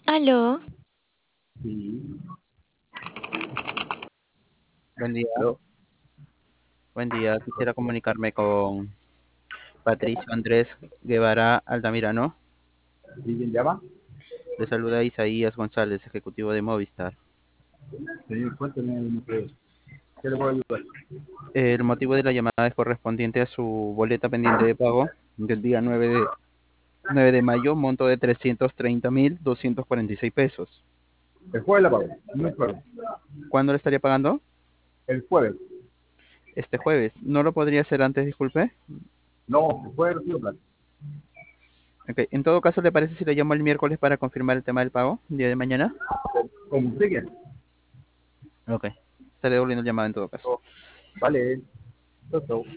Aló, Sí, Buen día, aló. buen día. Quisiera comunicarme con Patricio Andrés Guevara Altamirano. ¿Sí, quién llama? Le saluda Isaías González, ejecutivo de Movistar. Señor, cuénteme qué le puedo ayudar. El motivo de la llamada es correspondiente a su boleta pendiente de pago del día 9 de mayo, monto de 330.246 pesos. El jueves la pago, no el jueves. ¿Cuándo le estaría pagando? El jueves. Este jueves. ¿No lo podría hacer antes, disculpe? No, el jueves recibo plata. Ok, en todo caso, ¿le parece si le llamo el miércoles para confirmar el tema del pago, el día de mañana? Como usted quiera. Ok, estaré devolviendo el llamado en todo caso. Oh, vale. Chau, chau.